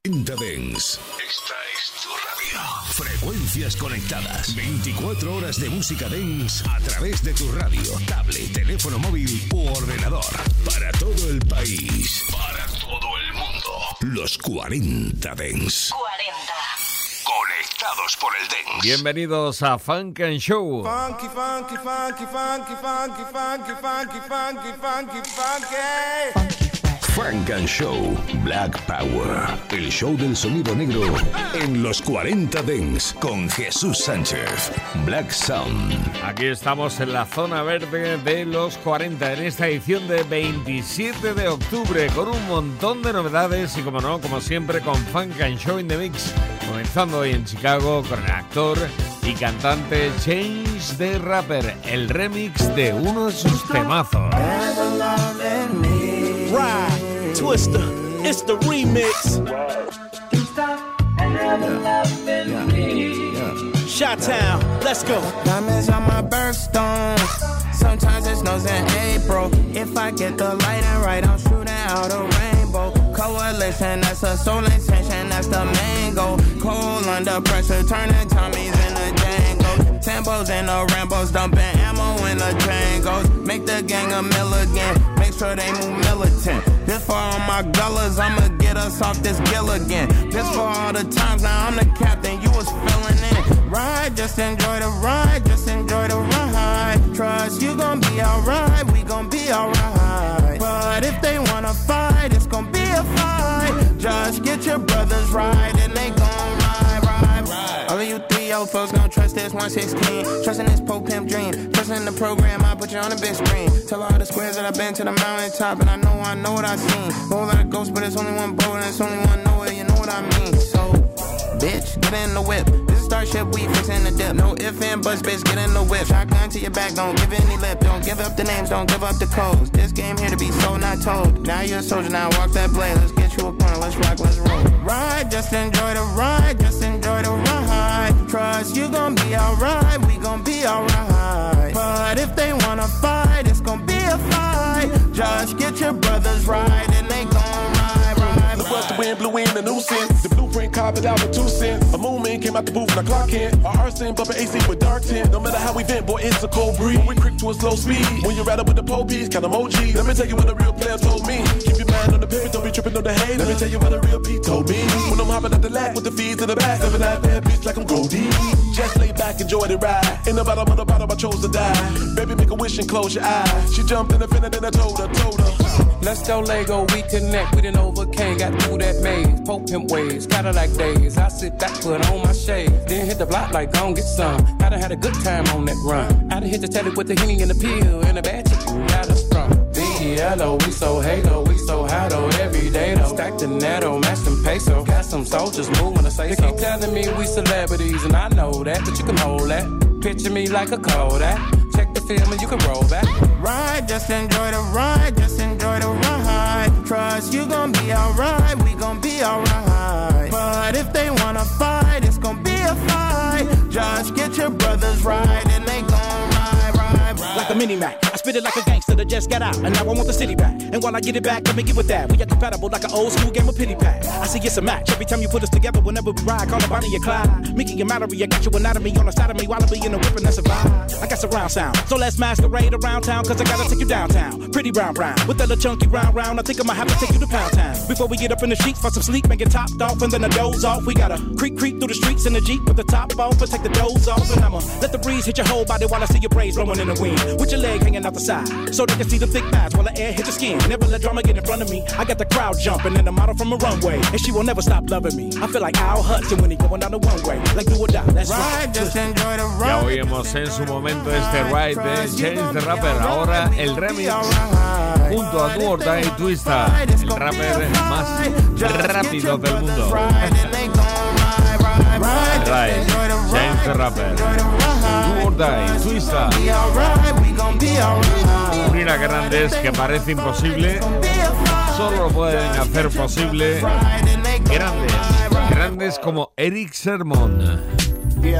40 Dance. Esta es tu radio. Frecuencias conectadas. 24 horas de música dance a través de tu radio, tablet, teléfono móvil u ordenador. Para todo el país. Para todo el mundo. Los 40 Dance. 40. Conectados por el dance. Bienvenidos a Funk and Show. Funky, funky, funky, funky, funky, funky, funky, funky, funky, funky. Funk and Show, Black Power, el show del sonido negro en los 40 Dance con Jesús Sánchez, Black Sound. Aquí estamos en la zona verde de los 40 en esta edición de 27 de octubre con un montón de novedades y como no, como siempre con Funk and Show in the Mix, comenzando hoy en Chicago con el actor y cantante Change the Rapper, el remix de uno de sus temazos. Ride, Twister, it's the remix. Chi-Town, let's go. Diamonds on my birthstone. Sometimes it snows in April. If I get the lighting right, I'm shooting out a rainbow. Coalition, that's a soul intention, that's the main goal. Cold under pressure, turning Tommies into Django. Tambos and the Rambos, dumping ammo in the Django's. Make the gang a milligan, make sure they move militant. This for all my gullas, I'ma get us off this gill again. This for all the times, now I'm the captain, you was filling in. Ride, just enjoy the ride, just enjoy the ride. Trust you gon' be alright, we gon' be alright. But if they wanna fight, it's gon' be a fight. Just get your brothers right and they gon' ride. All of you 3-0 folks gon' trust this 116. Trusting this Pope Pimp dream. Trusting the program, I put you on the big screen. Tell all the squares that I've been to the mountaintop, and I know what I've seen. Know a lot of ghosts, but it's only one boat, and it's only one nowhere, you know what I mean. So, bitch, get in the whip. This is Starship, we fixin' the dip. No ifs and buts, bitch, get in the whip. Shotgun to your back, don't give any lip. Don't give up the names, don't give up the codes. This game here to be sold, not told. Now you're a soldier, now walk that blade. Let's get you a corner, let's rock, let's roll. Ride, just enjoy the ride, just enjoy the ride. Trust you gon' be alright, we gon' be alright. But if they wanna fight, it's gon' be a fight. Just get your brothers right and they gon' ride. Look what the wind blew in, a new sense. The blueprint carved it out with 2 cents. A movement came out the booth and I clock in. Our arson bumping AC with dark tint. No matter how we vent, boy, it's a cold breeze. We creep to a slow speed. When you rattle with the police, count emojis. Let me tell you what the real player told me. Keep your mind on the pivot, don't be tripping on the hay. Let me tell you what the real P told me. When I'm hopping at the lap with the feeds in the back. 7 out bad bitch like I'm Goldie. Just lay back, enjoy the ride. In the bottom of the bottom, I chose to die. Baby, make a wish and close your eyes. She jumped in the fender, then I told her. Let's go Lego, we connect, we done overcame, got through that maze, Pope Pimp ways, Cadillac days, I sit back, put on my shades, then hit the block like gon' get some, I done had a good time on that run, I done hit the telly with the Henny and the pill, and a bad chick got us from, B-E-L-O, we so halo, we so high though, every day though, stack the netto, match them peso, got some soldiers moving to say so, they keep telling me we celebrities, and I know that, but you can hold that, picture me like a Kodak, check the film and you can roll back. Ride, just enjoy the ride, just enjoy the ride. Trust you gon' be alright, we gon' be alright. But if they wanna fight, it's gon' be a fight. Just get your brothers right and they gon' ride. Like a mini-Mac, I spit it like a gangster that just got out, and now I want the city back. And while I get it back, let me get with that. We are compatible like an old school game of pity pat. I see it's a match every time you put us together. Whenever we ride, call it Bonnie and Clyde. Mickey and Mallory, I got you anatomy on the side of me while I be in the whip and that's a vibe. I got surround sound, so let's masquerade around town, cause I gotta take you downtown. Pretty brown, with that little chunky round, I think I might have to take you to Pound Town. Before we get up in the sheets for some sleep and get topped off and then a doze off, we gotta creep through the streets in the Jeep with the top off and take the doze off. And I'ma let the breeze hit your whole body while I see your braids blowing in the wind. With your leg hanging out the side, so they can see the thick thighs while the air hit your skin. Never let drama get in front of me. I got the crowd jumping and the model from a runway, and she will never stop loving me. I feel like Al Hudson when he going down the one way, like do or die. That's right. Ya oímos en su momento este ride de Change the Rapper. Ahora el remix junto a Do or Die Twista, el rapper más rápido del mundo. Right, Change the Rapper, Do or Die Twista. Unir a grandes que parece imposible, solo lo pueden hacer posible grandes como Erick Sermon. Yeah,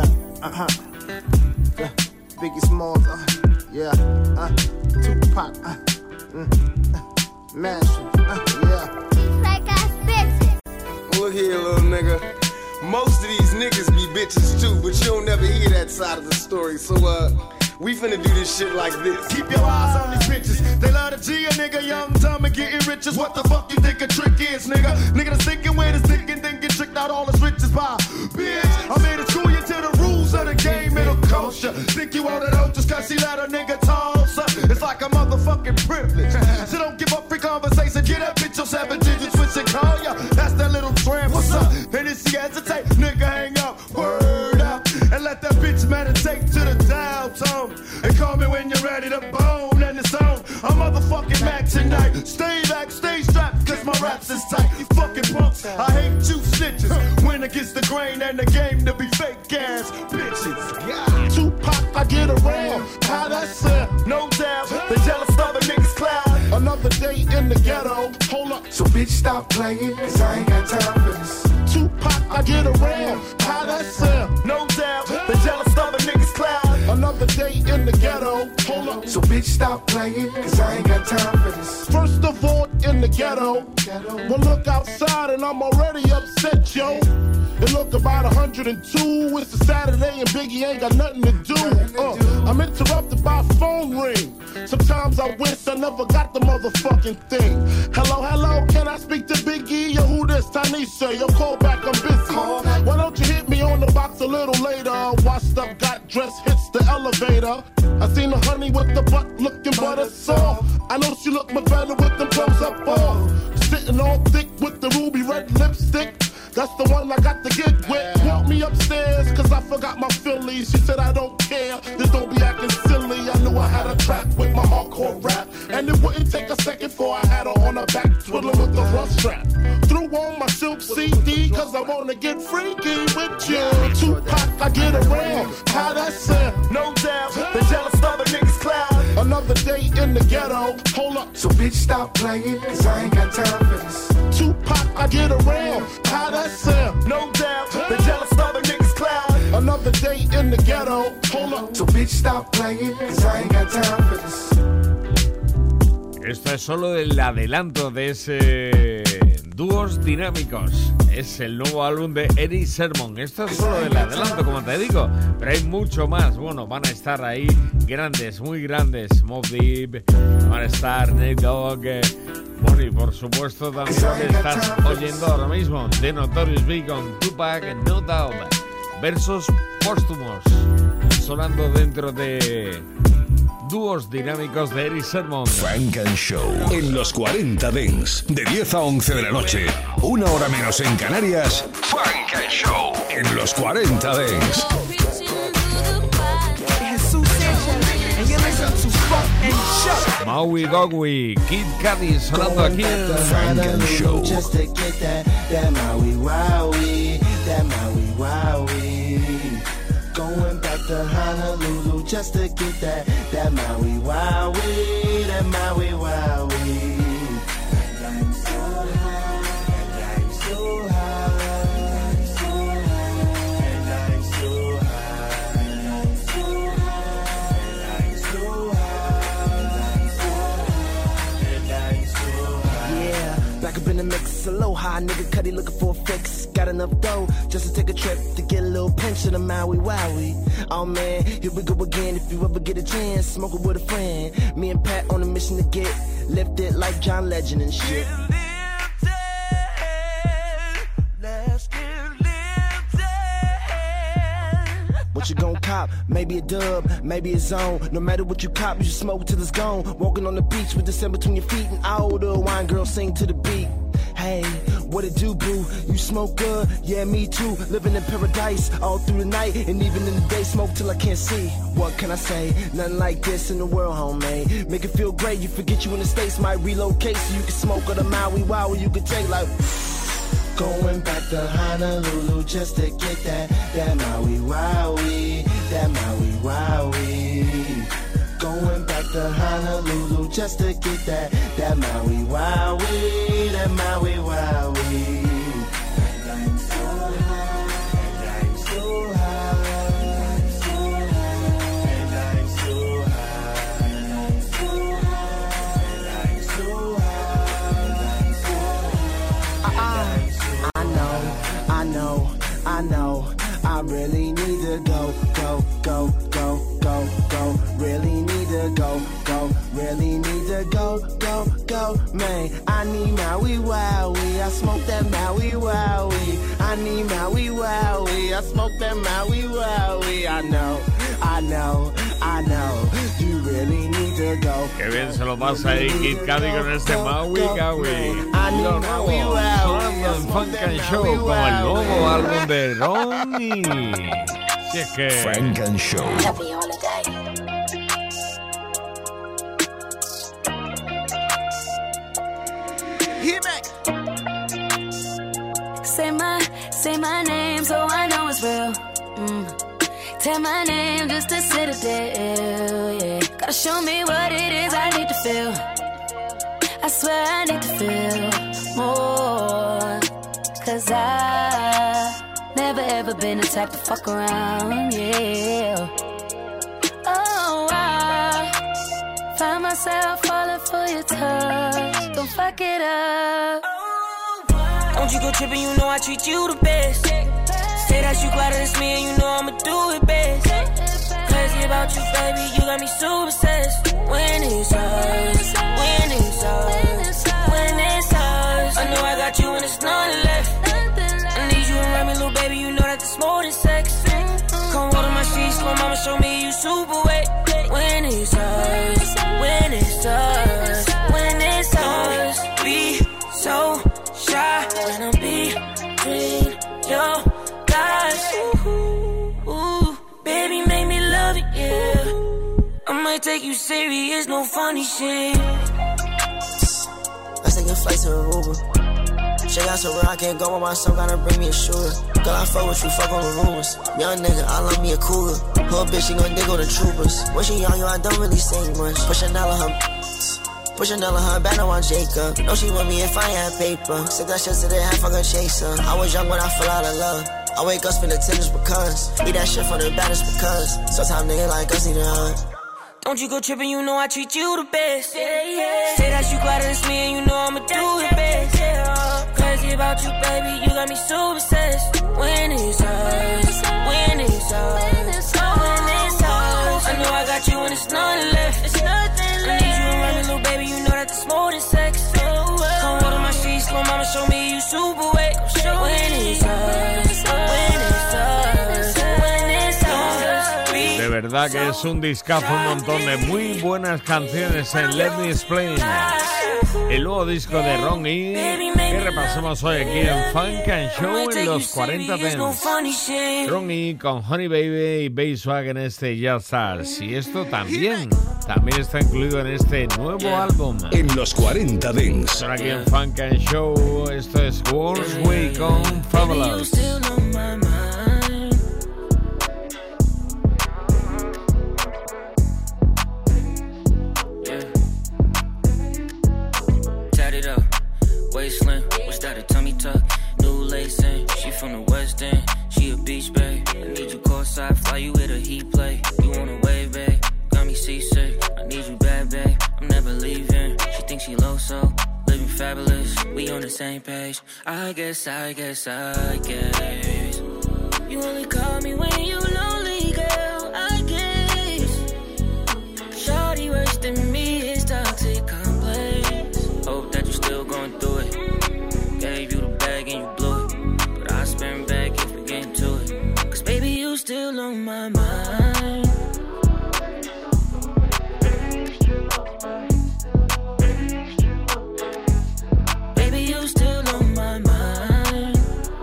Biggie Smalls, yeah, Tupac, Mash, yeah. Like I spit. look here, little nigga. Most of these niggas be bitches too, but you don't never hear that side of the story. So, we finna do this shit like this. Keep your eyes on these bitches. They love to G a nigga, young, dumb, and getting riches. What the fuck you think a trick is, nigga? Nigga that's thinking with his dick and then get tricked out all his riches by. Bitch, I'm here to school you to the rules of the game, it'll coach ya. Think you wanna know just cause she let a nigga toss her? It's like a motherfucking privilege. So don't give up free conversation. Get that bitch your 7 digits, switch and call ya. That's that little tramp, what's up? And if she hesitate, nigga hang up, word up. And let that bitch meditate to the downtown. And call me when you're ready to bone and it's on. I'm motherfucking Mac tonight. Stay back, stay strapped, cause my raps is tight. You fucking punks, I hate you snitches. When against the grain and the game to be fake ass bitches. Yeah. Tupac, I get around. How that sound? No doubt. The jealous of a nigga's cloud. Another day in the ghetto. Hold up. So bitch, stop playing, cause I ain't got time for this. Tupac, I get around. How that sound? No doubt. The jealous of a nigga's cloud. Another day in the ghetto. Hold up. So bitch, stop playing, cause I ain't got time for this. First of all, in the ghetto. Well, look outside and I'm already upset, yo. It look about 102. It's a Saturday and Biggie ain't got nothing to do. I'm interrupted by a phone ring. Sometimes I wish I never got the motherfucking thing. Hello, hello, can I speak to Biggie? Yo, who this? Tanisha, yo, call back, I'm busy. Why don't you hit me on the box a little later? Washed up, got dressed, hits the elevator. I seen the honey with the butt looking butter soft. I know she look my better with them thumbs up off. Sitting all thick with the ruby red lipstick. That's the one I got to get with. Walk me upstairs, cause I forgot my Phillies. She said I don't care, just don't be acting silly. I knew I had a track with my hardcore rap. And it wouldn't take a second before I had her on her back, twiddling with the rough strap. Threw on my silk CD, cause I wanna get freaky with you. Tupac, I get around. How that sound? No doubt. The jealous of a nigga's cloud. Another day in the ghetto. Hold up. So bitch, stop playing, cause I ain't got time for this. Tupac, I get around. How that sound? No doubt. The jealous of a nigga's cloud. Another day in the ghetto. Hold up. So bitch, stop playing, cause I ain't got time for this. Esto es solo el adelanto de ese Dúos Dinámicos. Es el nuevo álbum de Eddie Sermon. Esto es solo el adelanto, como te digo, pero hay mucho más. Bueno, van a estar ahí grandes, muy grandes. Mobb Deep, van a estar Nate Dogg, bueno, y por supuesto también lo que estás oyendo ahora mismo, The Notorious Big con Tupac, No Doubt, versos póstumos, sonando dentro de Dúos Dinámicos de Eddie Sermon. Funk and Show en los 40 Dents, de 10 a 11 de la noche, una hora menos en Canarias. Funk and Show en los 40 Dents. Maui Dogui, Kid Cudi sonando aquí en Funk and Show. Just to get that Maui Wowie, that Maui Wowie. Going back to Honolulu just to get that Maui Wowie, that Maui Wowie. And I'm so high, and I'm so high, so high, and I'm so high, and I'm so high, and I'm so high, and I'm so high. Yeah, back up in the mix, aloha, nigga Cudi looking for a fix. Got enough dough just to take a trip to get a little pinch of the Maui Wowie. Oh man, here we go again. If you ever get a chance, smoke it with a friend. Me and Pat on a mission to get lifted like John Legend and shit. What you gon' cop? Maybe a dub, maybe a zone. No matter what you cop, you should smoke till it's gone. Walking on the beach with the sun between your feet and all the wine girls sing to the beat. Hey, what it do, boo? You smoke good? Yeah, me too. Living in paradise all through the night and even in the day, smoke till I can't see. What can I say? Nothing like this in the world, homie. Make it feel great. You forget you in the States, might relocate so you can smoke on the Maui Wowie. You can take like going back to Honolulu just to get that Maui Wowie, that Maui Wowie. Going back to Honolulu just to get that Maui Wowie, that Maui Wowie. And I'm so high, and I'm so high, so high, and I'm so high, and I'm so high, and I'm so high, and I'm so high, and I'm so high. I know that Maui Wowie. I need Maui Wowie. I smoke that Maui Wowie. I know. You really need to go. Qué bien se lo pasa ahí Kid Cudi con este Maui Wowie. Lo nuevo sonando en Funk and Show con el nuevo álbum de Ronnie. Si es que Funk and Show. Happy holiday. Say my name so I know it's real. Tell my name just to sit it there, yeah. Gotta show me what it is I need to feel. I swear I need to feel more. Cause I've never ever been the type to fuck around, yeah. Oh, I find myself falling for your touch. Don't fuck it up. Don't you go tripping, you know I treat you the best. Say that you glad it's me and you know I'ma do it best. Crazy about you, baby, you got me so obsessed. When it's us, when it's us, when it's us. I know I got you and it's nothing left. I need you around me, little baby, you know that it's more than sex. Come water my sheets, little mama, show me you super wet. When it's us, when it's us, when it's us. Be so shy when I'm between your thighs. Ooh, baby, make me love it, yeah. I might take you serious, no funny shit. Let's take a flight to Aruba. Shake out so where I can't go on myself, gotta bring me a shooter. Girl, I fuck with you, fuck on the rumors. Young nigga, I love me a cooler. Hood bitch, she gon' dig on the troopers. When she young, yo, I don't really say much. Pushing all of her back, no I'm Jacob. Know she want me if I had paper. Said that shit today, I fuck a chaser. I was young when I fell out of love. I wake up, spend the tennis because eat that shit for the baddest because sometimes nigga like us need a hug. Don't you go tripping, you know I treat you the best. Say that you glad it's me and you know I'ma do it best. Crazy about you, baby, you got me so obsessed. When it's us, when it's us, when it's us. I know I got you and it's nothing left. I need you around me, little baby, you know that it's more than sex. Come water my sheets, little mama, show me you super wet. When it's us, when it's us, when it's us. de verdad que es un discazo, un montón de muy buenas canciones en Let Me Explain, el nuevo disco de Ron E, que repasamos hoy aquí en Funk and Show en los 40 Dance. Ron E con Honey Baby y Basswag en este Just Stars. Y esto también está incluido en este nuevo álbum. En los 40 Dance. Ahora aquí en Funk and Show, esto es World's Way con Fabulous. Waistline, what's that, a tummy tuck? New lacing, she from the West End, she a beach babe. I need you courtside, fly you with a heat play. You on a wave, babe, got me seasick. I need you bad, babe, I'm never leaving. She thinks she low, so living fabulous. We on the same page. I guess. You only call me when you lonely, girl. I guess. Shawty worse than me, it's toxic complaints. Hope that you still going through it. Gave you the bag and you blew it, but I spin back if we get into it. Cause baby, you still on my mind. Baby, you still on my mind.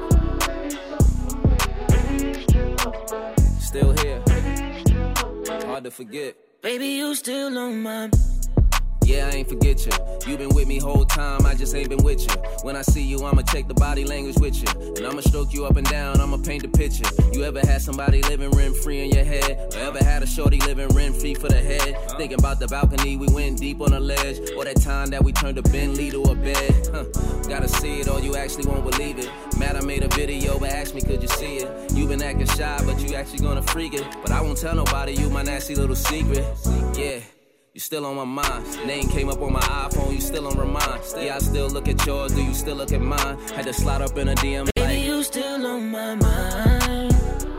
Still here, hard to forget. Baby, you still on my mind. Yeah, I ain't forget you. You been with me whole time, I just ain't been with you. When I see you, I'ma take the body language with you. And I'ma stroke you up and down, I'ma paint the picture. You ever had somebody living rent-free in your head? Or ever had a shorty living rent-free for the head? Thinking about the balcony, we went deep on the ledge. Or that time that we turned a Bentley to a bed. Gotta see it or you actually won't believe it. Mad I made a video, but asked me could you see it? You been acting shy, but you actually gonna freak it. But I won't tell nobody, you my nasty little secret. Yeah. You still on my mind. Name came up on my iPhone, you still on remind. Yeah, I still look at yours, do you still look at mine? Had to slide up in a DM. Baby, you still on my mind.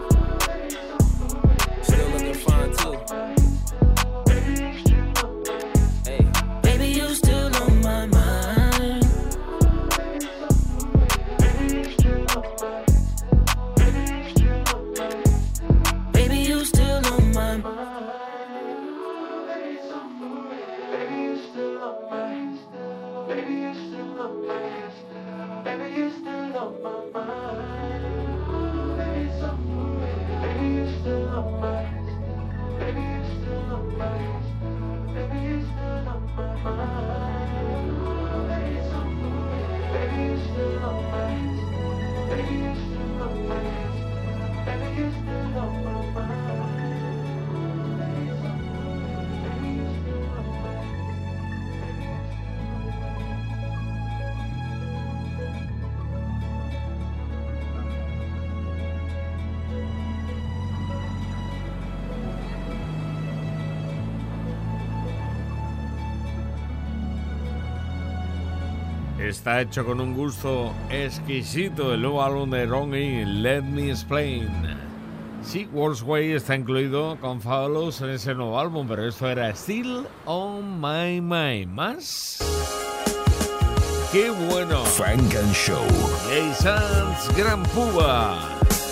Still looking fine too. Hey. Baby, you still on my mind. Está hecho con un gusto exquisito el nuevo álbum de Ronnie, Let Me Explain. Sí, World's Way está incluido con Fabulous en ese nuevo álbum, pero esto era Still on My Mind. ¿Más? ¡Qué bueno! Funk and Show. Jay Sands, Gran Puba.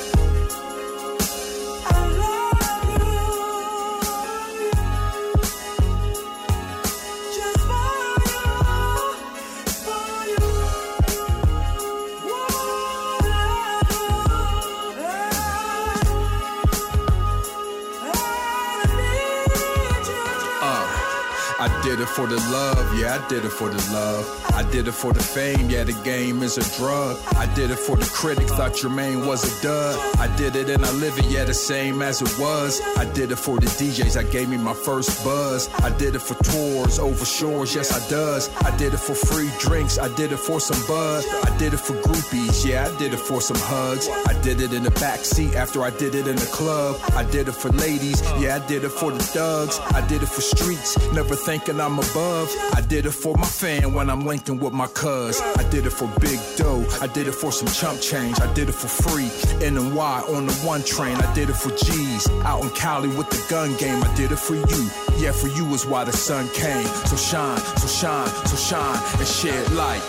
I did it for the love, yeah, I did it for the love. I did it for the fame, yeah, the game is a drug. I did it for the critics, thought Jermaine was a dud. I did it and I live it, yeah, the same as it was. I did it for the DJs that gave me my first buzz. I did it for tours, over shores, yes, I does. I did it for free drinks, I did it for some bud. I did it for groupies, yeah, I did it for some hugs. I did it in the backseat after I did it in the club. I did it for ladies, yeah, I did it for the thugs. I did it for streets, never thinking I'm above. I did it for my fan when I'm linking with my cuz. I did it for big dough, I did it for some chump change. I did it for free, N&Y on the one train. I did it for G's, out in Cali with the gun game. I did it for you, yeah, for you is why the sun came. So shine, so shine, so shine, and shed light.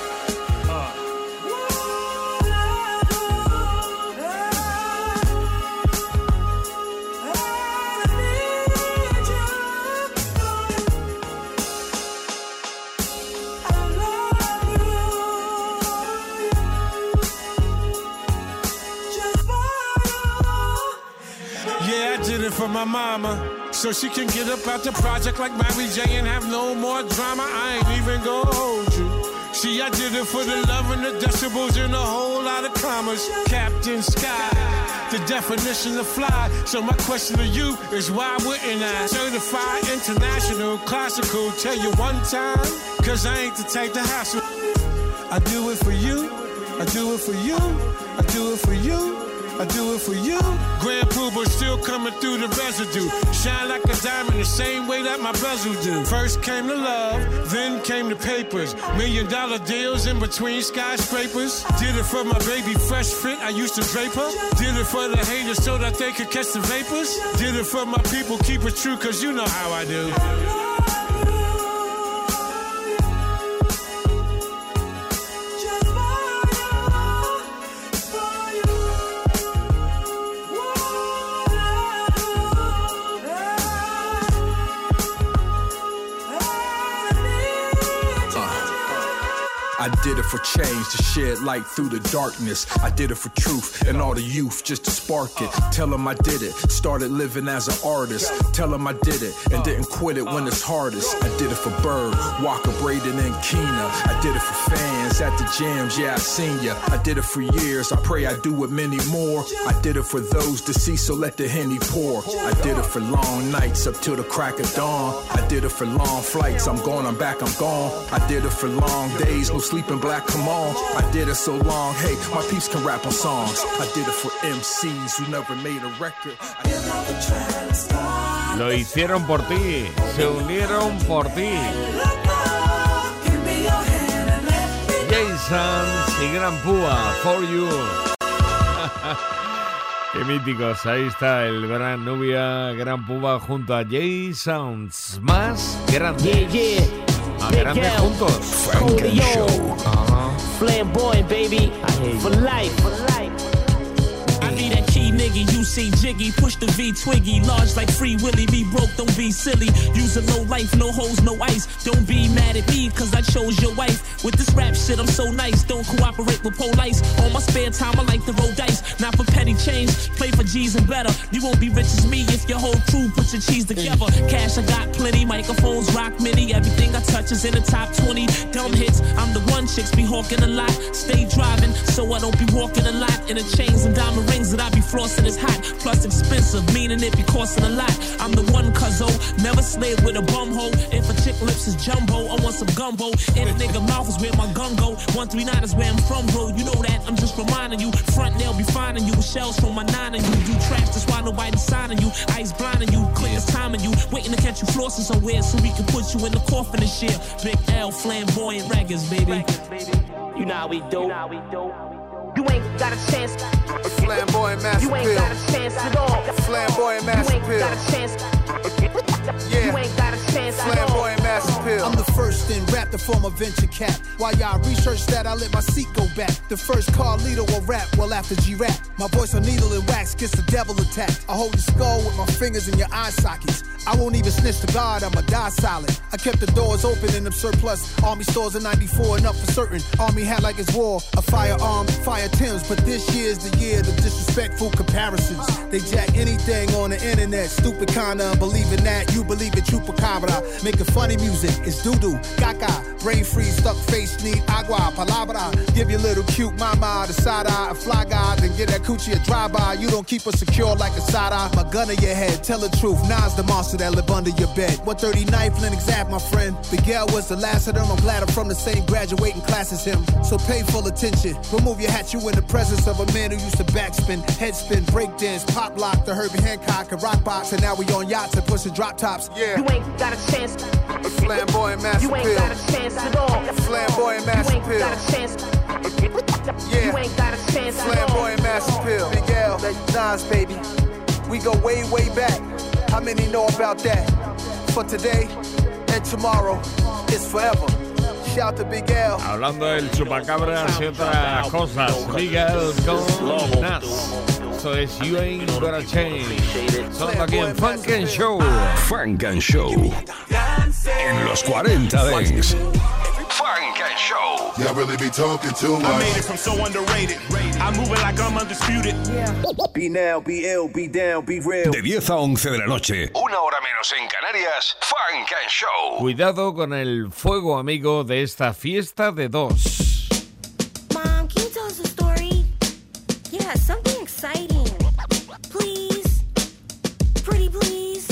For my mama, so she can get up out the project like Mary J and have no more drama. I ain't even gonna hold you. See, I did it for the love and the decibels and a whole lot of commas. Captain Sky, the definition of fly. So my question to you is why wouldn't I? Certified international classical. Tell you one time, cause I ain't the type to hassle. I do it for you, I do it for you, I do it for you, I do it for you. Grand Puba still coming through the residue. Shine like a diamond the same way that my bezel do. First came the love, then came the papers. $1 million deals in between skyscrapers. Did it for my baby fresh fit, I used to drape her. Did it for the haters so that they could catch the vapors. Did it for my people, keep it true, cause you know how I do. I did it for change, to shed light through the darkness. I did it for truth and all the youth, just to spark it. Tell them I did it, started living as an artist. Tell them I did it and didn't quit it when it's hardest. I did it for Bird, Walker, Braden, and Keena. I did it for fans at the jams, yeah, I seen ya. I did it for years, I pray I do it many more. I did it for those deceased, so let the Henny pour. I did it for long nights up till the crack of dawn. I did it for long flights, I'm gone, I'm back, I'm gone. I did it for long days, no sleeping black, come on. I did it so long, hey, my peeps can rap on songs. I did it for MCs who never made a record. Lo hicieron por ti, se unieron por ti. Jay Sands y Gran Puba, For You. Qué míticos, ahí está el Gran Nubia, Gran Puba junto a Jay Sands. Más grandes. Más grandes juntos. Funk and Show. Flamboyant, baby. For life. I be that key nigga, you see Jiggy. Push the V Twiggy, large like Free Willy. Be broke, don't be silly. Use a low life, no hoes, no ice. Don't be mad at me, cause I chose your wife. With this rap shit, I'm so nice. Don't cooperate with police. On my spare time, I like to roll dice. Not for petty change, play for G's and better. You won't be rich as me if your whole crew put your cheese together. Cash, I got plenty. Microphones, rock mini. Everything I touch is in the top 20. Dumb hits, I'm the one chicks be hawking a lot. Stay driving, so I don't be walking a lot. In the chains and diamond rings that I be flossing Boston is hot, plus expensive, meaning it be costing a lot. I'm the one cuzzo, never slid with a bum hole. If a chick lips is jumbo, I want some gumbo. In a nigga mouth is where my gun go. 139 is where I'm from, bro. You know that, I'm just reminding you. Front nail be finding you with shells from my 9 and you. You trash, that's why nobody's signing you. Ice blinding you, click is timing you. Waiting to catch you flossing somewhere so we can put you in the coffin and shit. Big L, flamboyant raggers, baby. You know how we do. You ain't got a chance. Flamboyant master You ain't got a chance at all. Flamboyant master You ain't got a chance. Yeah. You ain't got a chance at all. Flamboyant master pill. I'm the first in rap to form a venture cap. While y'all research that, I let my seat go back. The first Carlito will rap well after G-Rap. My voice on needle and wax gets the devil attacked. I hold your skull with my fingers in your eye sockets. I won't even snitch to God, I'ma die silent. I kept the doors open in them surplus Army stores in 94 and up for certain. Army had like it's war, a firearm, fire Timbs. But this year's the year of disrespectful comparisons. They jack anything on the internet. Stupid kinda believing that you believe it, chupacabra. Making funny music, it's doo-doo, gaga. Brain freeze, stuck face, need agua, palabra. Give your little cute mama the side-eye, a fly guy, then get that coochie a drive-by. You don't keep her secure like a side-eye. My gun in your head, tell the truth, Nas the monster that live under your bed. 139th Linux Ave, my friend. Miguel was the last of them. I'm glad I'm from the same graduating class as him. So pay full attention. Remove your hat, you in the presence of a man who used to backspin, headspin, breakdance, pop lock, the Herbie Hancock, and rock box, and now we on yachts and pushing drop tops. Yeah. You ain't got a chance. Flamboyant master You ain't pill. got a chance at all. Flamboyant master You ain't pill. got a chance. Yeah. You ain't got a chance at all. Flamboyant master pill. Miguel, Nas, baby. We go way, way back. How many know about that? For today and tomorrow, it's forever. Shout to Big L. Hablando del chupacabras y otras cosas, Miguel con Nas. Esto es You Ain't Gonna Change. Sonando aquí en Funk and Show. Funk and Show. En los 40 Dance. Funk and Show. Y'all really be talking too much. I made it from so underrated. I'm moving like I'm undisputed. Be now, be ill, be down, be real. De 10 a 11 de la noche. Una hora menos en Canarias. Funk and Show. Cuidado con el fuego amigo de esta fiesta de dos. Mom, can you tell us a story? Yeah, something exciting. Please. Pretty please.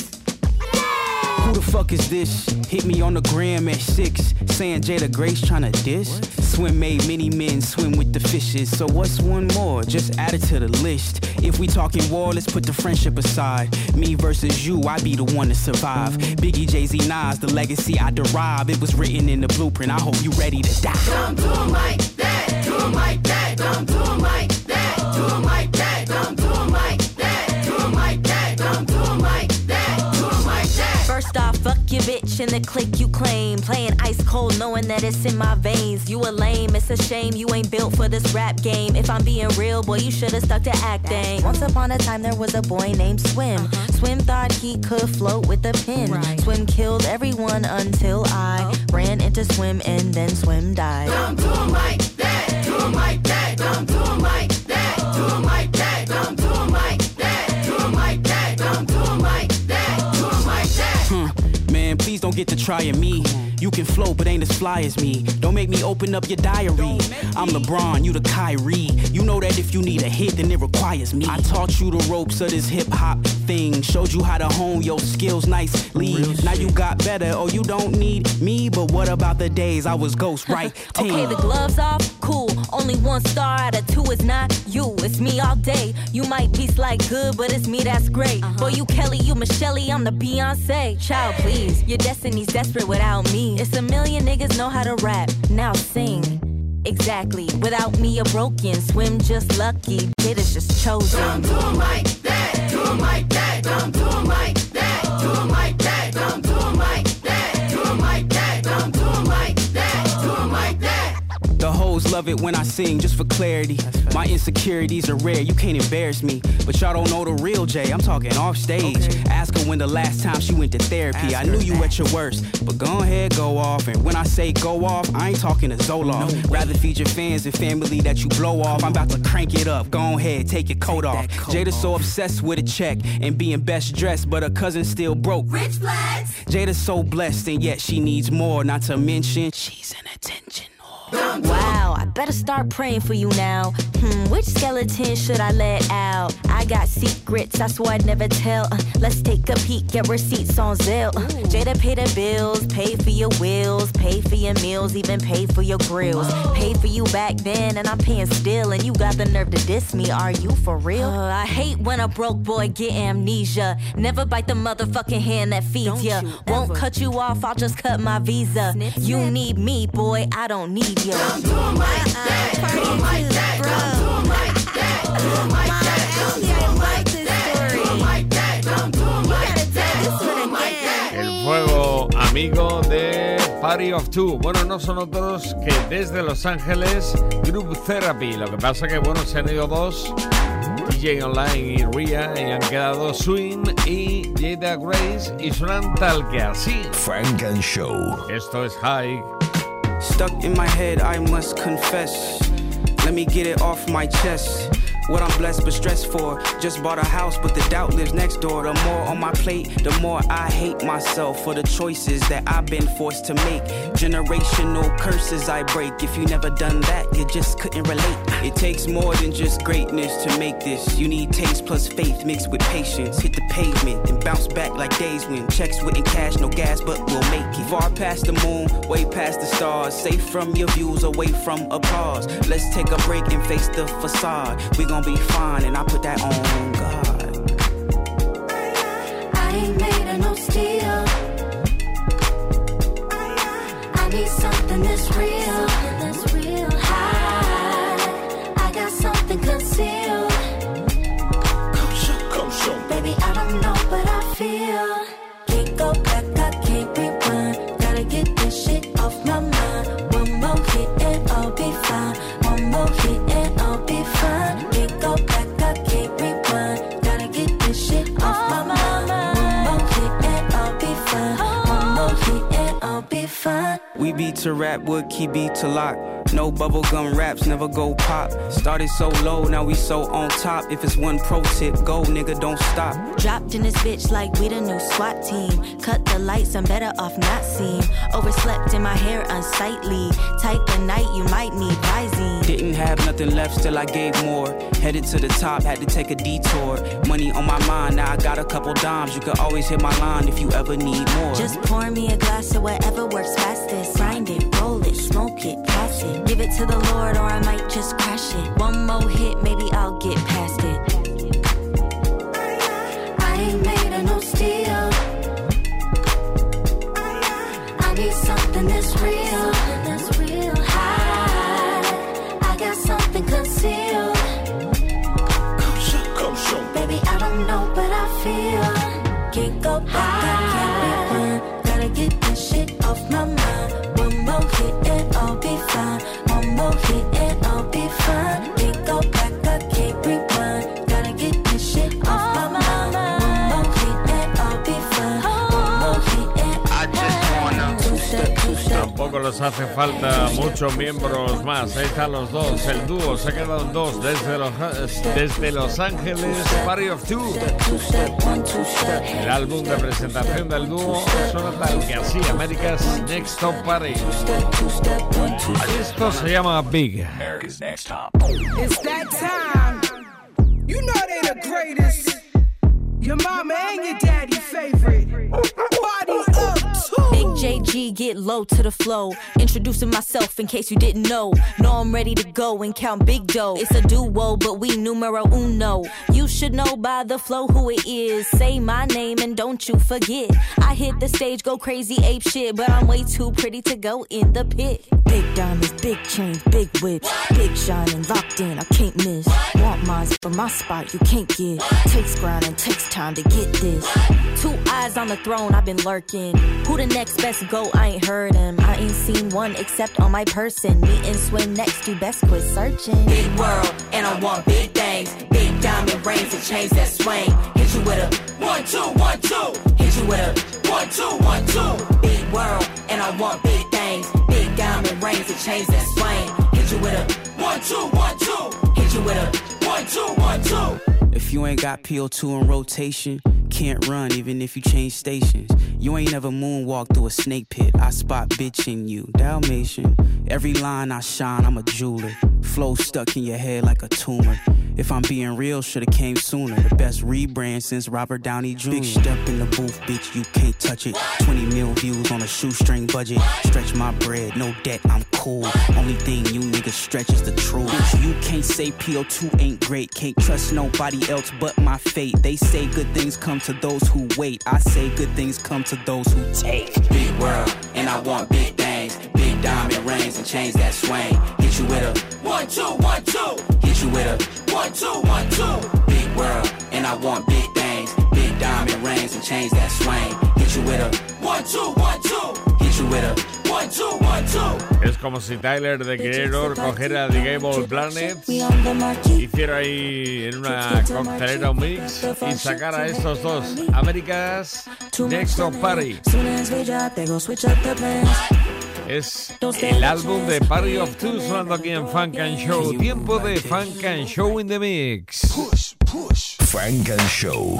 Who the fuck is this? Hit me on the gram at 6, saying Jada Grace tryna diss. Swim made many men swim with the fishes. So what's one more? Just add it to the list. If we talking war, let's put the friendship aside. Me versus you, I be the one to survive. Biggie, Jay-Z, Nas, the legacy I derive. It was written in the blueprint. I hope you ready to die. Don't do 'em like that. Do 'em like that. Don't do 'em like that. Do 'em like that. Don't do 'em like that. Do 'em like that. Don't do 'em like that. Do 'em like that. First off, fuck your bitch and the clique you claim. Playing ice cold knowing that it's in my veins. You a lame, it's a shame you ain't built for this rap game. If I'm being real, boy, you should've stuck to acting. Once upon a time there was a boy named Swim. Swim thought he could float with a pin. Swim killed everyone until I ran into Swim and then Swim died. Don't do 'em like that. Do 'em like that. Don't do 'em like that. Do 'em like that. Don't do 'em like that. Do 'em like that. Don't do 'em like that. Do 'em like that. Man, please don't get to trying me. You can float, but ain't as fly as me. Don't make me open up your diary. I'm LeBron, you the Kyrie. You know that if you need a hit, then it requires me. I taught you the ropes of this hip-hop thing. Showed you how to hone your skills nicely. Now you got better, oh, you don't need me. But what about the days I was ghost right? Okay, the gloves off, cool. Only one star out of two is not you. It's me all day. You might be like good, but it's me that's great. Boy, you Kelly, you Michelle, I'm the Beyonce. Child, please, your destiny's desperate without me. It's a million niggas know how to rap. Now sing. Exactly. Without me, you're broken. Swim just lucky. It is just chosen. Don't do 'em like that. Do 'em like that. Don't do 'em like that. Do 'em like that. Don't do 'em like that. Do 'em like that. Don't do 'em like that. Do 'em like that. The hoes love it when I sing, just for clarity. My insecurities are rare, you can't embarrass me. But y'all don't know the real Jay, I'm talking off stage. Ask her when the last time she went to therapy. I knew you at your worst, but go ahead, go off. And when I say go off, I ain't talking to Zoloft. Rather feed your fans and family that you blow off. I'm about to crank it up, go ahead, take your coat off. Jada's so obsessed with a check and being best dressed, but her cousin still broke. Rich flags. Jada's so blessed and yet she needs more, not to mention she's an attention. Wow, I better start praying for you now. Which skeleton skeleton should I let out? I got secrets, I swore I'd never tell. Let's take a peek, get receipts on Zelle. Jada pay the bills, pay for your wheels, pay for your meals, even pay for your grills. Paid for you back then, and I'm paying still. And you got the nerve to diss me, are you for real? I hate when a broke boy get amnesia. Never bite the motherfucking hand that feeds ya. Won't cut you off, I'll just cut my visa. You need me, boy, I don't need ya. Don't do 'em like that, do 'em like that, don't do 'em like that, do 'em like that, don't do 'em like that, do 'em like that, don't do 'em like that, do 'em like that. El fuego amigo de Party of Two. Bueno, no son otros que desde Los Ángeles, Group Therapy. Lo que pasa que, bueno, se han ido dos, DJ Online y Ria, y han quedado Swing y Jada Grace, y suenan tal que así. Funk and Show. Esto es High. Stuck in my head, I must confess. Let me get it off my chest. What I'm blessed but stressed for. Just bought a house, but the doubt lives next door. The more on my plate, the more I hate myself for the choices that I've been forced to make. Generational curses I break. If you never done that, you just couldn't relate. It takes more than just greatness to make this. You need taste plus faith mixed with patience. Hit the pavement and bounce back like days when checks written cash, no gas, but we'll make it. Far past the moon, way past the stars. Safe from your views, away from applause. Let's take a break and face the facade. We gon' be fine, and I put that on God. I ain't made of no steel. I need something that's real. High, I got something concealed. Come show. Baby, I don't know, but I feel. Can't go back, I can't rewind. Gotta get this shit off my mind. One more hit and I'll be fine. One more hit and I'll be fine. Go back, I can't rewind. Gotta get this shit off my mind. One more hit and I'll be fine. One more hit and I'll be fine. We beat to rap, wood key beat to lock. No bubblegum raps, never go pop. Started so low, now we so on top. If it's one pro tip, go nigga, don't stop. Dropped in this bitch like we the new SWAT team. Cut the lights, I'm better off not seen. Overslept in my hair unsightly. Type of night you might need Visine. Didn't have nothing left, still I gave more. Headed to the top, had to take a detour. Money on my mind, now I got a couple dimes. You could always hit my line if you ever need more. Just pour me a glass of whatever works fastest. Grind it, roll it, smoke it, pass it. Give it to the Lord or I might just crash it. One more hit, maybe I'll get past it. I ain't made of no steel. I need something that's real. High, I got something concealed. Come show. Baby, I don't know, but I feel. Can't go back, I can't rewind. Gotta get this shit off my mind. One more hit and I'll be fine. One more hit and I'll be fine. Can't go back, I can't rewind. Gotta get this shit off my mind. One more hit and I'll be fine. One more hit and I'll be fine. Tampoco les hace falta muchos miembros más. Ahí están los dos, el dúo. Se quedan dos desde Los Ángeles. Party of Two. El álbum de presentación del dúo suena tal que así: America's Next Top Party. Esto se llama Big. America's Next Top. It's that time. You know they the greatest. Your mama and your daddy favorite. Party up too. Big JG, get low to the flow. Introducing myself in case you didn't know. Know I'm ready to go and count big dough. It's a duo, but we numero uno. You should know by the flow who it is. Say my name and don't you forget. I hit the stage, go crazy, ape shit, but I'm way too pretty to go in the pit. Big diamonds, big chains, big whips. Big shining, locked in, I can't miss. Want mines from my spot, you can't get. Takes grind and takes time to get this. 2 eyes on the throne, I've been lurking. Who the next best go? I ain't heard him. I ain't seen one except on my person. Me and Swim next, you best quit searching. Big world, and I want big things. Big diamond rings and chains that swing. Hit you with a 1, 2, 1, 2. Hit you with a 1, 2, 1, 2. Big world, and I want big things. Big diamond rings and chains that swing. Hit you with a 1, 2, 1, 2. Hit you with a 1, 2, 1, 2. If you ain't got PO2 in rotation, can't run even if you change stations. You ain't never moonwalked through a snake pit. I spot bitch in you, Dalmatian. Every line I shine, I'm a jeweler. Flow stuck in your head like a tumor. If I'm being real, should've came sooner. The best rebrand since Robert Downey Jr. Big step in the booth, bitch, you can't touch it. 20 mil views on a shoestring budget. Stretch my bread, no debt, I'm cool. Only thing you niggas stretch is the truth. Bitch, you can't say PO2 ain't great. Can't trust nobody else but my fate. They say good things come to those who wait. I say good things come to those who take. Big world, and I want big things. Big diamond rings and chains that swing. Hit you with a 1, 2, 1, 2. Hit you with a 1, 2, 1, 2. Big world, and I want big things. Big diamond rings and chains that swing. Hit you with a 1, 2, 1, 2. Hit you with a 1, 2, 1, 2. Es como si Tyler, The Creator, cogiera The Gable Planet, hiciera ahí en una coctelera un mix y sacara estos dos, America's Next Top Party. Es el álbum de Party of Two sonando aquí en Funk and Show. Tiempo de Funk and Show in the Mix. Funk and Show.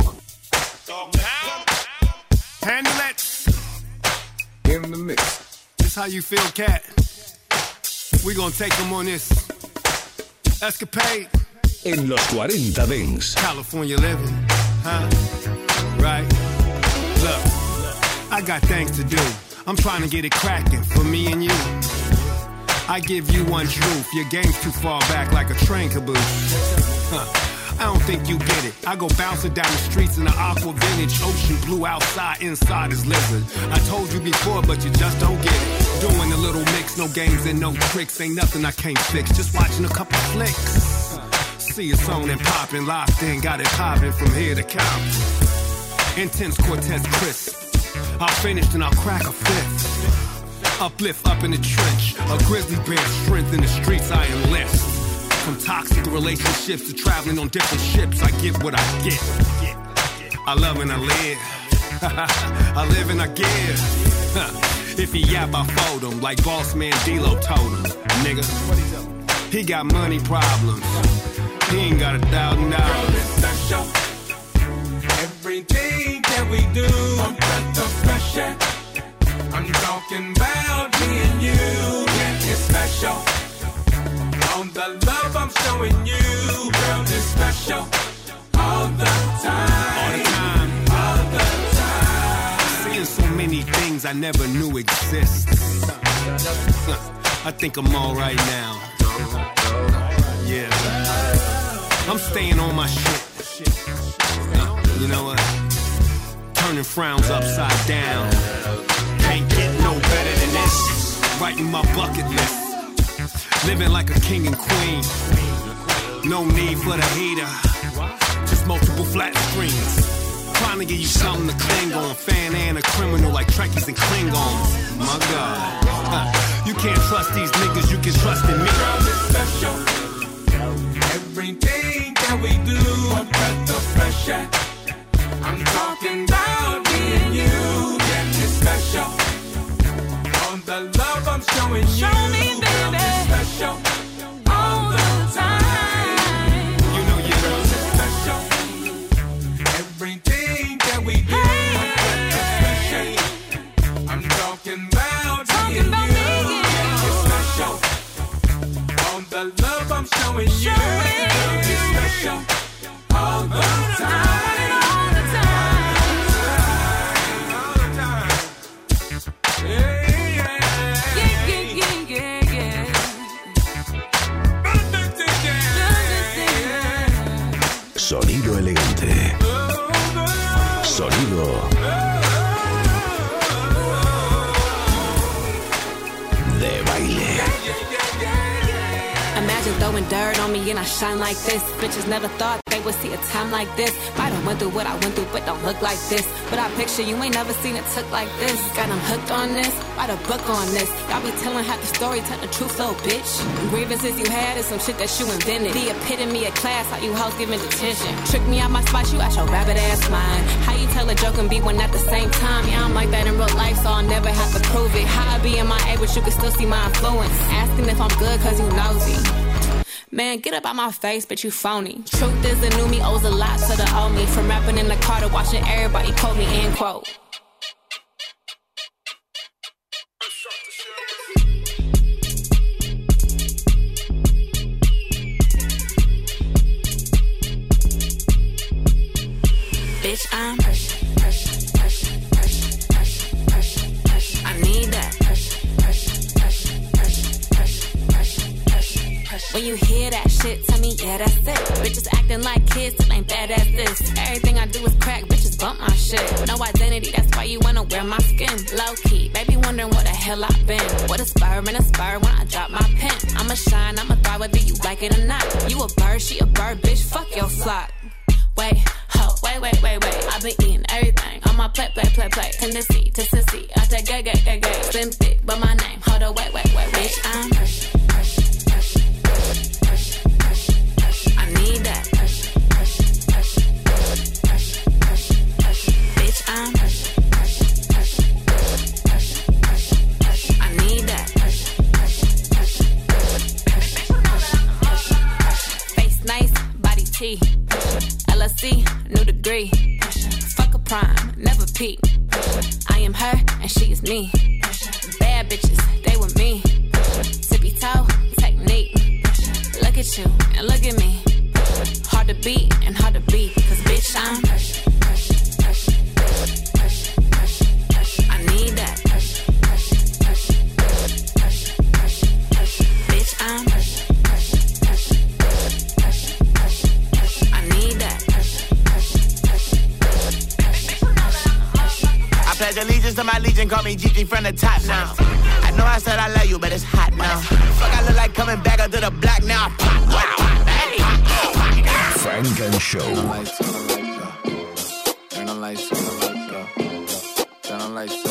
Handle it. In the mix. This how you feel, cat. We gonna take them on this escapade. En los 40 Dance. California living, huh? Right. Look, I got things to do. I'm trying to get it cracking for me and you. I give you one truth. Your game's too far back like a train caboose. Huh. I don't think you get it. I go bouncing down the streets in the aqua vintage. Ocean blue outside, inside is lizard. I told you before, but you just don't get it. Doing a little mix, no games and no tricks. Ain't nothing I can't fix. Just watching a couple flicks. See it's on and popping, locked in, got it popping from here to count. Intense Cortez crisp. I'll finish and I'll crack a fifth. Uplift up in the trench. A grizzly bear strength in the streets I enlist. From toxic relationships to traveling on different ships, I get what I get. I love and I live. I live and I give. If he yap, I fold him like boss man D-Lo told him. Nigga, he got money problems. He ain't got $1,000. Everything that we do, a breath of fresh air. I'm talking about me and you, yeah, it's special. On the love I'm showing you, girl, it's special. All the time, all the time. Seeing so many things I never knew exist. I think I'm all right now. Yeah, I'm staying on my shit. You know what? Turning frowns upside down. Can't get no better than this. Writing my bucket list. Living like a king and queen. No need for the heater. Just multiple flat screens. Trying to give you something to cling on. Fan and a criminal like Trekkies and Klingons. My God. You can't trust these niggas, you can trust in me. Girl, it's special. Everything that we do, a breath of fresh air. I'm talking about me and you, yeah, it's special. On the love I'm showing you, show me, baby, it's special. All the time, you know you know it's special. Everything that we do, hey, I'm talking about me and you, yeah, it's special. On the love I'm showing you, it's special. All the time. Sonido elegante. Sonido de baile. Imagine throwing dirt on me and I shine like this. Bitches never thought they would see a time like this. Might have went through what I went through, but don't look like this. But I picture you ain't never seen it took like this. Got them hooked on this, write a book on this. Y'all be telling half the story, tell the truth, little bitch. The grievances you had is some shit that you invented. The epitome of class, how you hoes giving detention. Trick me out my spot, you out your rabbit ass mind. How you tell a joke and be one at the same time? Yeah, I'm like that in real life, so I'll never have to prove it. How I be in my A, but you can still see my influence. Asking if I'm good, cause you nosy. Man, get up out my face, but you phony. Truth is the new me owes a lot to the old me. From rapping in the car to watching everybody quote me, end quote. Bitch, I'm pressure, pressure, pressure, pressure, pressure, pressure, pressure. I need that pressure, pressure, pressure, pressure, pressure, pressure, pressure, pressure. When you hear that shit, tell me, yeah, that's it. Bitches acting like kids, still ain't bad as this. Everything I do is crack, bitches bump my shit. No identity, that's why you wanna wear my skin. Low key, baby wondering what the hell I've been. What a spur and a spur when I drop my pen. I'ma shine, I'ma thrive whether you like it or not. You a bird, she a bird, bitch, fuck your flock. Wait, ho, wait. I've been eating everything on my plate. Tendency to sissy, I take gay. Slim thick, but my name, hold on, wait. Bitch, I'm pressure, pressure, pressure, pressure, pressure, pressure, pressure. I need that pressure, pressure, pressure, pressure, pressure, pressure, pressure. Bitch, I'm pressure, pressure, pressure, pressure, pressure, pressure, pressure. I need that pressure, pressure, pressure, pressure, pressure, pressure. Face nice, body T. LSC, new degree. Fuck a prime, never peak. I am her and she is me. Bad bitches, they with me. Tippy toe, technique. Look at you and look at me. Hard to beat and hard to beat. Cause bitch, I'm pressure, pressure, pressure, pressure, pressure, pressure, pressure. I need that pressure, pressure, pressure, pressure, pressure, pressure, pressure. Bitch, I'm pressure, pressure, pressure, pressure, pressure, pressure, pressure. I need that. I pledge allegiance to my legion, call me Gigi from the top now. I know I said I love you, but it's hot now. Fuck, I look like coming back up to the block now. Wow, hey. Funk and Show. Turn the lights, turn the lights, turn the lights,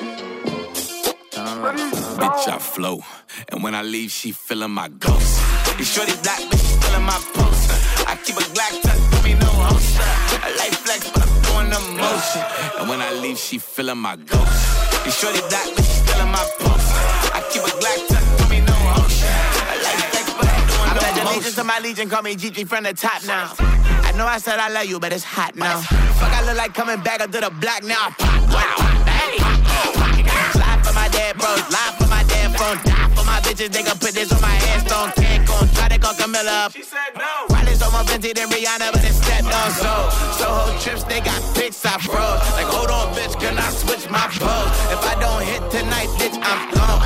turn the lights. Bitch, I flow, and when I leave, she feeling my ghost. You shorty black, bitch, she feeling my pulse. I keep a Glock tucked, don't mean no holster. I like flex, but I'm doing the motion. And when I leave, she feeling my ghost. You shorty black, bitch, she feeling my pulse. I keep a Glock tucked, don't mean no holster. I like flex, but I'm doing the motion. I pledge allegiance to my legion, call me Gigi from the top now. I know I said I love you, but it's hot now. Fuck, I look like coming back up to the block now. Wow, hey. Slide for my dead bros, lie for my damn phone, die for my bitches, they gon' put this on my headstone. Can't go, try to call Camilla up. She said no. Riley's on more Fenty than Rihanna, but it's stepped on Soho trips, they got pics I froze. Like, hold on, bitch, can I switch my pose? If I don't hit tonight, bitch, I'm gone.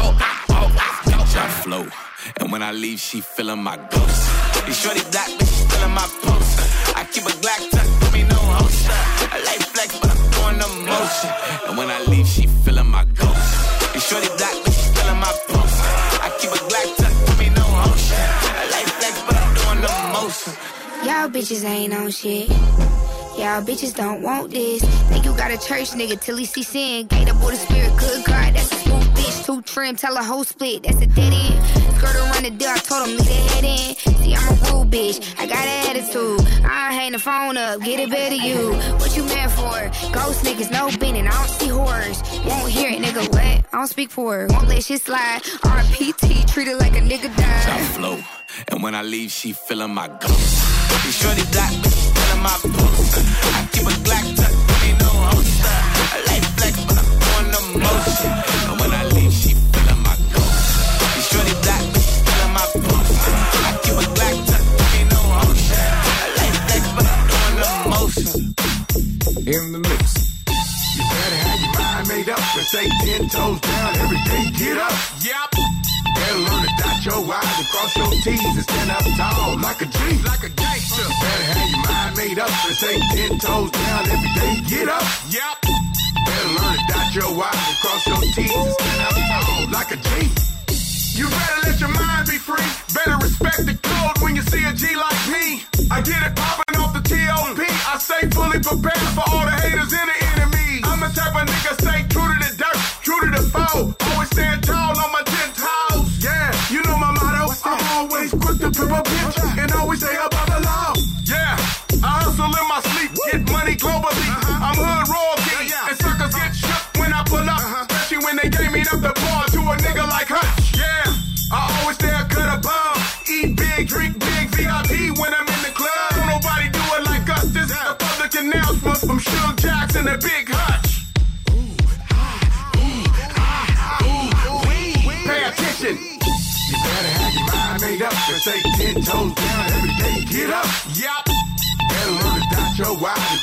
Bitch, I flow, and when I leave, she feeling my ghost. You shorty black, bitch, she feeling my pulse. I keep a Glock tucked, put me no holster. I like flex, but I'm doing the motion. And when I leave, she feeling my ghost. You shorty black, bitch, she feeling my pulse. I keep a Glock tucked, put me no holster. I like flex, but I'm doing the motion. Y'all bitches ain't on shit. Y'all bitches don't want this. Think you got a church nigga till he see sin. Gate up with a spirit, good God, that's a smooth bitch. Too trim, tell a whole split, that's a dead end. Skirt around the door, I told him leave the head in. See, I'm a rude bitch, I got an attitude. I hang the phone up, get it better you. What you mad for? Ghost niggas, no bending, I don't see horrors. Won't hear it, nigga, what? I don't speak for her, won't let shit slide. RPT, treated like a nigga died. I flow, and when I leave, she feeling my ghost. You shorty black, bitch, she feeling my pulse. I keep a Glock tucked, put me no holster. I like flex, but I'm doing the motion. And when I leave, she feeling my ghost. You shorty black, bitch, she feeling my pulse. I keep a Glock tucked, put me no holster. I like flex, but I'm doing the motion. In the mix. You better have your mind made up and stay 10 toes down every day. Get up. Yep. Better learn to dot your I's and cross your T's and stand up tall like a G. Like a gangster. Better have your mind made up and stay 10 toes down every day. Get up. Yep. Better learn to dot your I's and cross your T's and stand up tall like a G. You better let your mind be free. Better respect the code when you see a G like me. I get it popping off the T.O.P. I stay fully prepared for all the haters and the enemies. I'm the type of nigga stay true to the dirt, true to the foe. Always stand tall on my 10 toes. Yeah, you know my motto. I'm always quick to pimp a bitch and always stay above the law. Yeah, I hustle in my sleep, get money globally. I'm hood royalty, and suckers get shook when I pull up. Especially when they gave me up the ball to a nigga like Hutch. Yeah, I always stay a cut above. Eat big, drink big, VIP when I'm in the club. Don't nobody do it like us. This is a public announcement from Suge Jackson and Big Hutch. Pay attention. You better have your mind made up and stay 10 toes down every day. Get up. Yep. Better learn to dot your I's and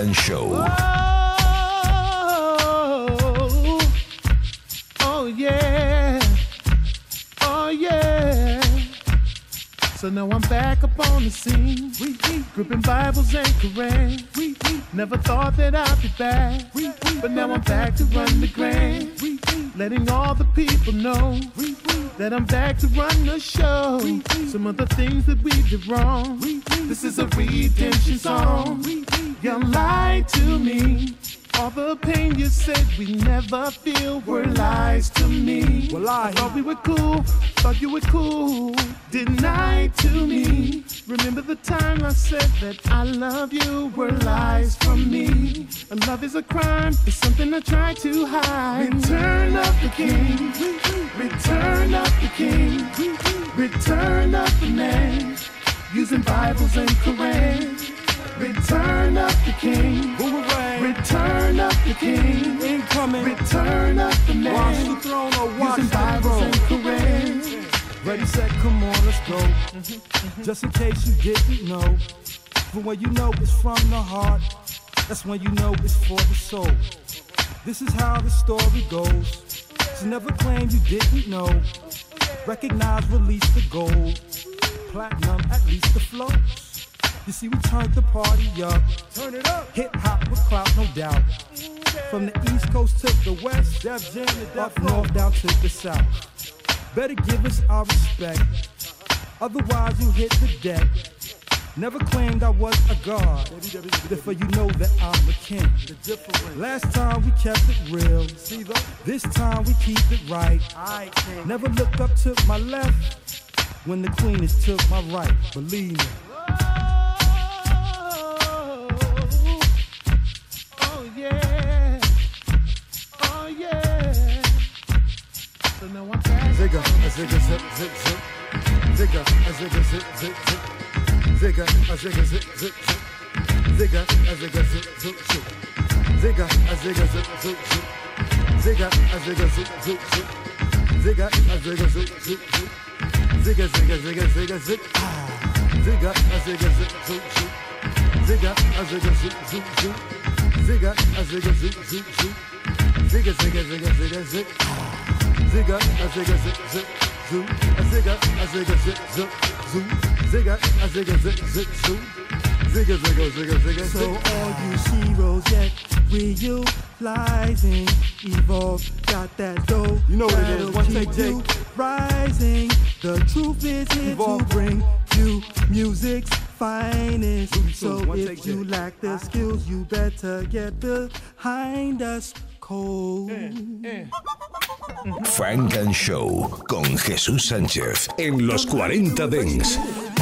and Show. Oh yeah, oh yeah. So now I'm back up on the scene, gripping Bibles and Quran. Never thought that I'd be back, but now I'm back to run the grand, letting all the people know that I'm back to run the show. Some of the things that we did wrong, this is a redemption song. You lied to me. All the pain you said we never feel were lies to me. Well, I thought we were cool, thought you were cool. Denied to me. Remember the time I said that I love you were lies from me. And love is a crime, it's something I try to hide. Return of the King, return of the King, return of the man, using Bibles and Quran. Return of the King, return of the King, incoming, return of the man, watch the throne or watch using Bibles and Quran. Ready, set, come on, let's go. Just in case you didn't know, but when you know it's from the heart, that's when you know it's for the soul. This is how the story goes. So never claim you didn't know. Recognize, release the gold. Platinum, at least the flows. You see, we turned the party up. Turn it up. Hip hop with clout, no doubt. From the East Coast to the West, Def Jam to Def North down to the South. Better give us our respect, otherwise you hit the deck. Never claimed I was a god, therefore you know that I'm a king. Last time we kept it real, this time we keep it right. Never look up to my left when the queen is to my right, believe me. Oh yeah, oh yeah. So now I'm back. Zigga, a zigga, zip, zip, zip. Zigga, a zigga, zip, zip, zip. Zigga, a zigga, zip, zip, zip. Zigga, a zigga, zip, zip, zip. Zigga, a zigga, zip, zip, zip. Zigga, a zigga, zip, zip, zip. Zigga, a zigga, zip, zip, zip. Zigga, zigga, zigga, zigga, zip. Zigga, a zigga, zip, zip, zip. Zigga, a zigga, zip, zip, zip. Zigga, a zigga, zip, zip, zip. Zigga, zigga, zigga, zigga, zip. Zigga, a zigga, zip, zip, zoom. A zigga, zip, zip, zoom. Zigga, a zigga, zip, zip, zoom. Zigga, zigga, zigga, zigga, so all you zeros yet realizing, evolve, got that dough. You know what it is, one take, Jake. Rising, the truth is here to bring you music's finest. So if you lack the skills, you better get behind us. Funk and Show con Jesús Sánchez en los 40 Dents.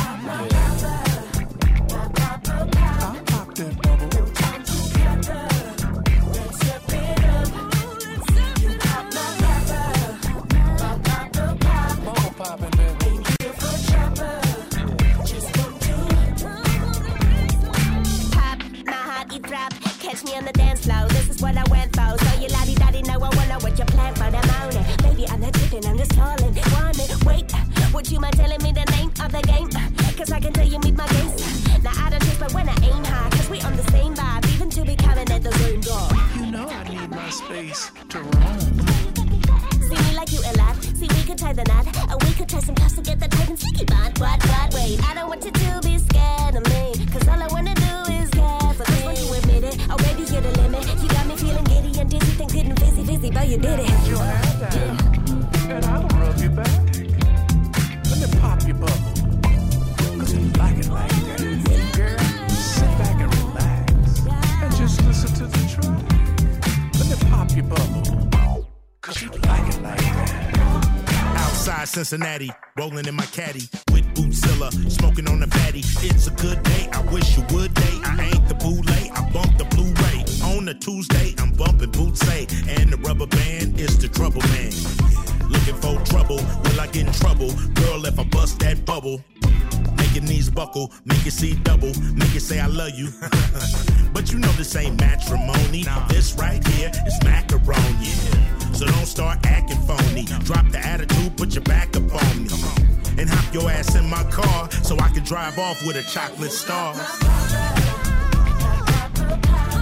Catch me on the dance floor, this is what I went for. So you la-di-da-di know I wanna what you plan for the morning. Baby, I'm not tripping, I'm just calling. Want it, wait, would you mind telling me the name of the game? Cause I can tell you meet my gaze. Now I don't chase, but when I aim high, cause we on the same vibe, even to be coming at the same door. You know I need my space to roam. See me like you a lot, see we could tie the knot, or we could tie some clothes to get the tight and sticky bond. What, wait, I don't want you to be scared of me, cause all I wanna do is care for me. When you admit it, oh baby you're the limit. You got me feeling giddy and dizzy, think getting busy, but you did it. You had that, and I'll rub you back. Let me pop your bubble, cause you like it like that. Girl, sit back and relax, and just listen to the track. Let me pop your bubble, cause you like it like that. Outside Cincinnati, rolling in my caddy with Bootzilla, smoking on the fatty. It's a good day, I wish you would date. I ain't the bootleg, I bump the Blu-ray. On a Tuesday, I'm bumping Bootsay, and the rubber band is the trouble man. Looking for trouble, will I get in trouble? Girl, if I bust that bubble, make your knees buckle, make you see double, make you say I love you. But you know this ain't matrimony. This right here is macaroni. So don't start acting phony. Drop the attitude, put your back up on me. And hop your ass in my car so I can drive off with a chocolate star.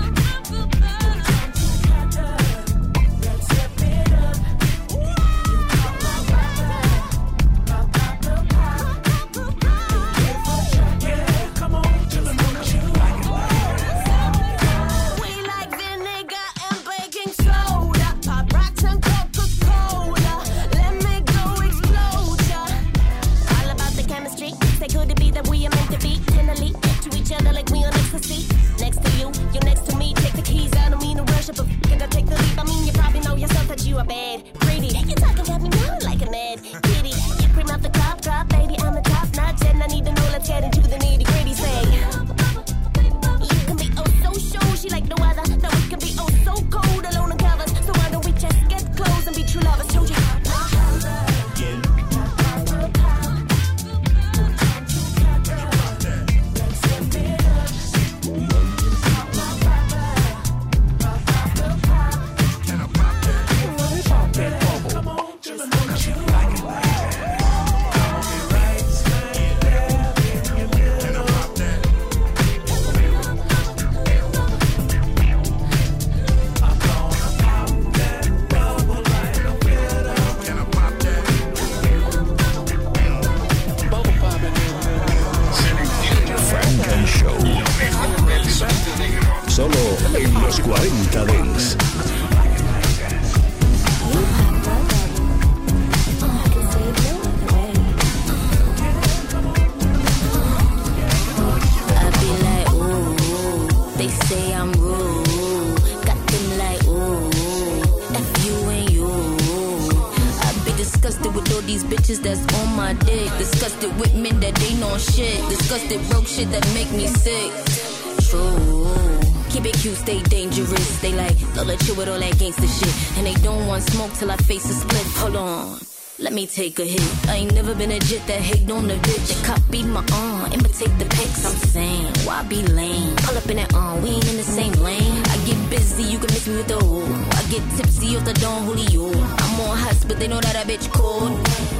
say could it be that we are meant to be? Tenderly to each other like we on ecstasy. Next to you, you're next to me. Take the keys, I don't mean to rush up, but can I take the leap? I mean, you probably know yourself that you are bad, pretty. You talking got me down like a mad kitty. You cream out the top drop, baby, I'm the top notch, and I need to know, let's get into the nitty gritty. Say, you can be oh so sure, she like no other. No, we can be oh so cold, alone in covers. So why don't we just get close and be true lovers? Told you. Solo en los 40 Dents. They say I'm rude, got them like ooh, F you and you. I be disgusted with all these bitches that's on my dick. Disgusted with men that they know shit. Disgusted broke shit that make me sick. True. Keep it cute, stay dangerous. They like, don't let you with all that gangster shit. And they don't want smoke till I face a split. Hold on, let me take a hit. I ain't never been a jit that hate on the bitch. That copy my imitate the pics. I'm saying, why be lame? Pull up in that we ain't in the same lane. I get busy, you can miss me with the who. I get tipsy off the Don Julio. I'm on huts, but they know that I bitch cold.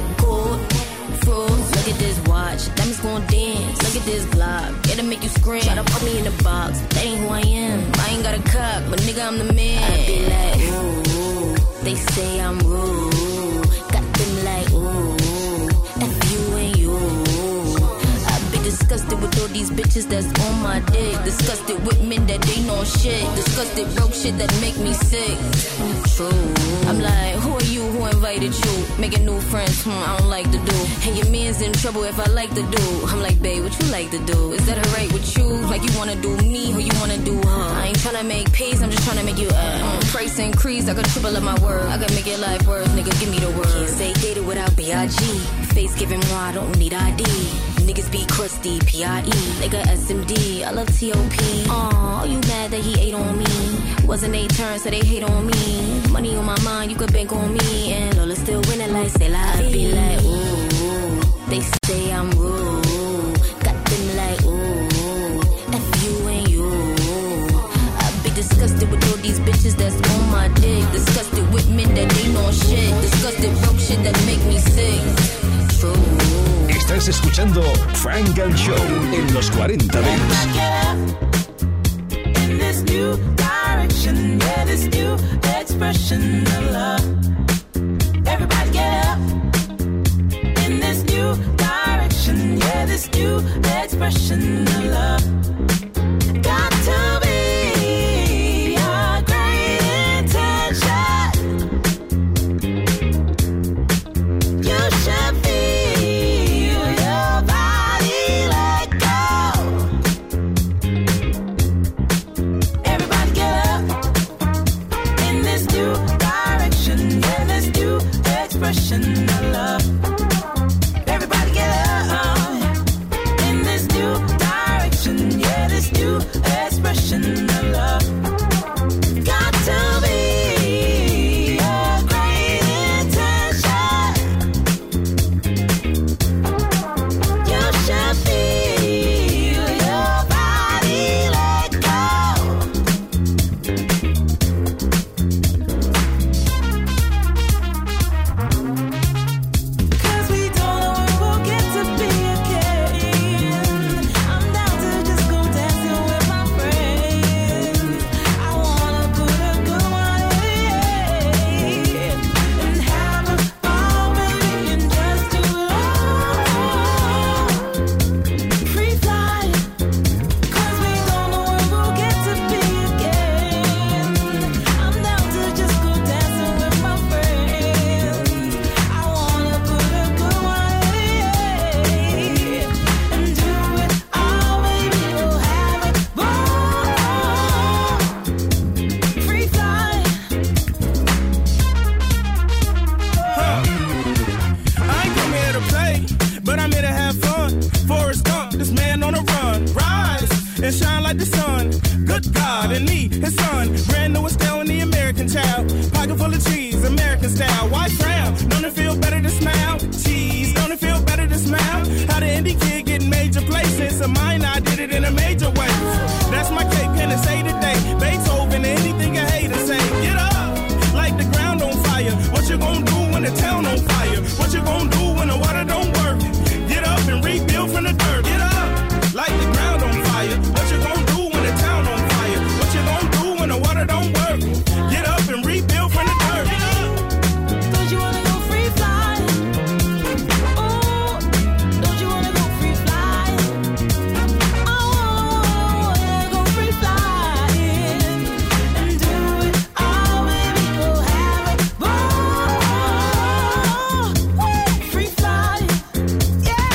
Froze, look at this watch. Diamonds gon' dance, look at this Glock. It'll make you scream, try to put me in the box. That ain't who I am, I ain't got a cup, but nigga I'm the man. I be like, ooh, they say I'm rude. Got them like, ooh, F you and you. I be disgusted with all these bitches that's on my dick. Disgusted with men that they know shit. Disgusted broke shit that make me sick. True. I'm like, who are you? Who invited you? Making new friends, I don't like to do. And your man's in trouble if I like to do. I'm like, babe, what you like to do? Is that alright with you? Like you wanna do me or you wanna do her? I ain't tryna make peace, I'm just tryna make you price increase, I could triple up my word. I could make your life worse, nigga, give me the word. Can't say dated without B.I.G. Face giving more, I don't need ID. Niggas be crusty, P.I.E. They got SMD, I love T.O.P. Aw, you mad that he ate on me? Wasn't they turn, so they hate on me. Money on my mind, you could bank on me. And Lola still winning like say la. I be like, ooh, they say I'm rude. Got them like, ooh, F you and you. I be disgusted with all these bitches that's on my dick. Disgusted with men that they know shit. Disgusted broke shit that make me sick. True. Estás escuchando Frank and Show en los 40 Dents. In this new direction, yeah, this new expression of love. Everybody get up. In this new direction, yeah, this new expression of love. Got to be a great intention. You should feel your body let go. Everybody get up. In this new direction, yeah, this new expression of love. Everybody get up. In this new direction. but I'm here to have fun. Forrest Gump, this man on a run. Rise and shine like the sun. Good God, and me, his son. Brand new Estelle and the American child. Pocket full of cheese, American style. Why frown? Don't it feel better to smile? Cheese, don't it feel better to smile? How the indie kid get major places? So mine, I did it in a major way. That's my cake, can it say today? Beethoven, anything a hater say. Get up, like the ground on fire. What you gonna do when the town on fire? What you gonna do when the water don't work? Get up and rebuild from the dirt. Get up, like the ground on fire. What you gonna do when the town on fire? What you gonna do when the water don't work? Get up and rebuild from the dirt. Get up. Don't you wanna go free flying? Oh, don't you wanna go free flying? Oh, go free flying and do it all, baby. We'll have a ball. Free flying, yeah,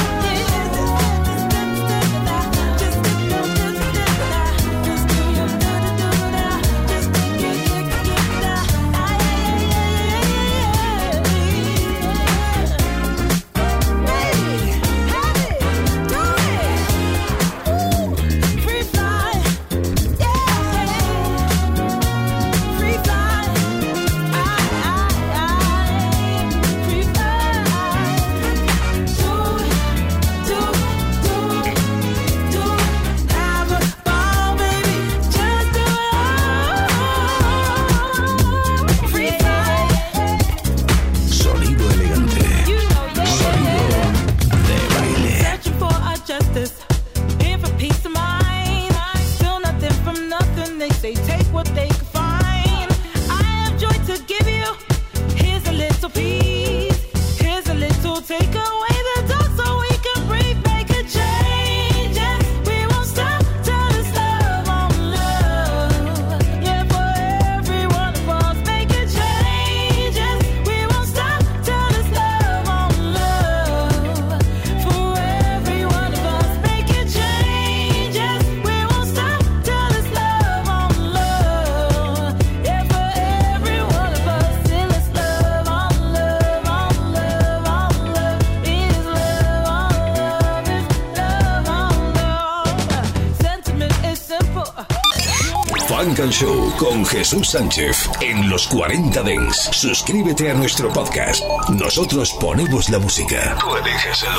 Sonido elegante. Sonido de baile. Searching for our justice, in for peace of mind. Still nothing from nothing. They say take what they can find. I have joy to give you. Here's a little piece. Here's a little take away the dark so we can breathe, make a change. Yes, we won't stop till it's love on love. Yeah, for every one of us, make a change. Yes, we won't stop till it's love on love. For every one of us, make a change. Yes, we won't stop till it's love on love. Yeah, for every one of us, till it's love on love, on love, on love. Is love on love, is love on love. Sentiment is simple. Funk and Show con Jesús Sánchez en los 40 Dents. Suscríbete a nuestro podcast. Nosotros ponemos la música. Tú eliges el